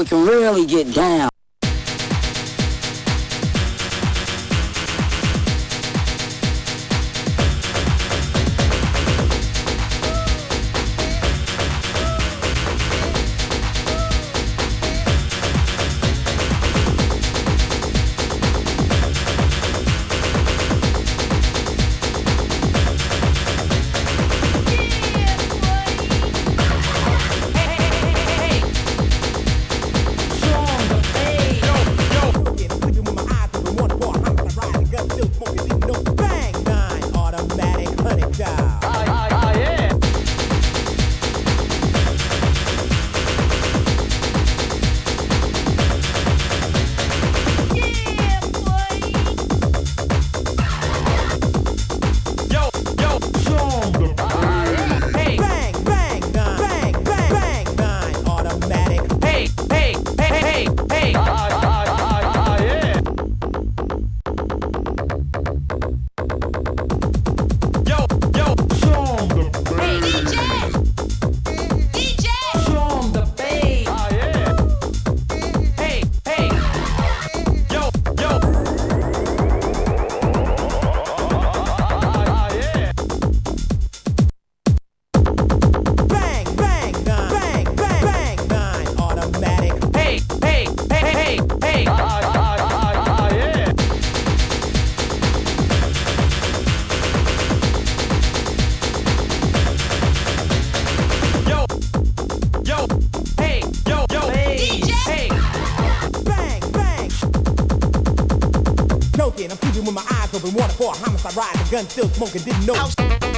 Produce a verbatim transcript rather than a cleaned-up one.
we can really get down. I'm keeping with my eyes open, wanted for a homicide ride, the gun still smoking, didn't know.